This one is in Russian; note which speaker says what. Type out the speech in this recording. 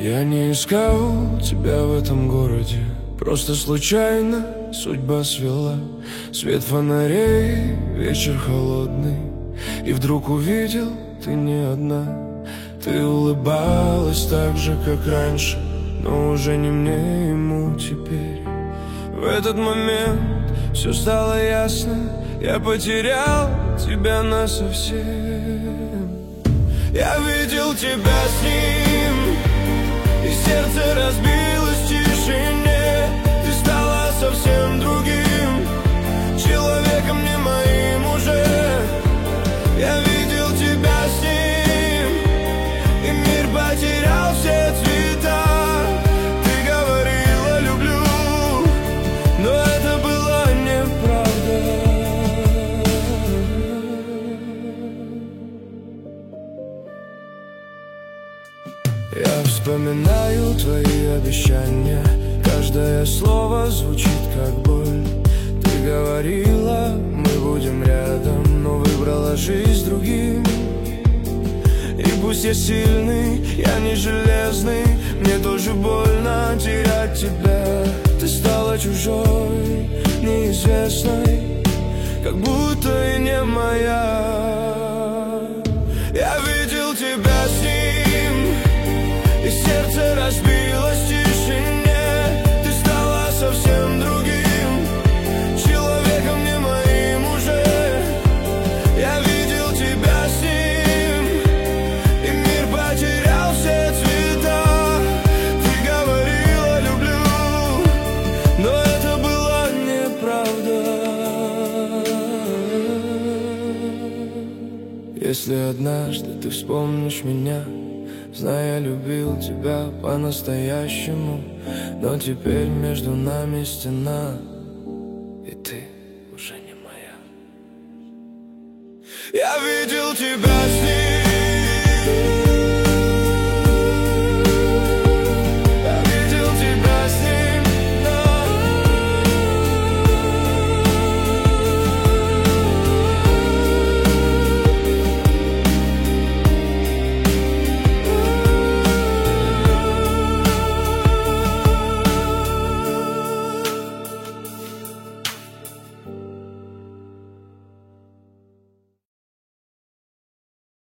Speaker 1: Я не искал тебя в этом городе, просто случайно судьба свела. Свет фонарей, вечер холодный, и вдруг увидел, ты не одна. Ты улыбалась так же, как раньше, но уже не мне, ему теперь. В этот момент все стало ясно, я потерял тебя насовсем. Я видел тебя с ним, и сердце разбилось в тишине. Ты стала совсем другим человеком, не моим уже. Я видел тебя с ним, и мир потерял все цвета. Ты говорила люблю, но это была неправда. Я вспоминаю твои обещания, каждое слово звучит как боль. Ты говорила, мы будем рядом, но выбрала жизнь с другим. И пусть я сильный, я не железный, мне тоже больно терять тебя. Ты стала чужой, неизвестной, как будто и не моя. Я видел тебя с ним, и сердце разбилось в тишине. Ты стала совсем другим человеком, не моим уже. Я видел тебя с ним, и мир потерял все цвета. Ты говорила люблю, но это была неправда. Если однажды ты вспомнишь меня, знай, я любил тебя по-настоящему, но теперь между нами стена, и ты уже не моя. Я видел тебя с ним.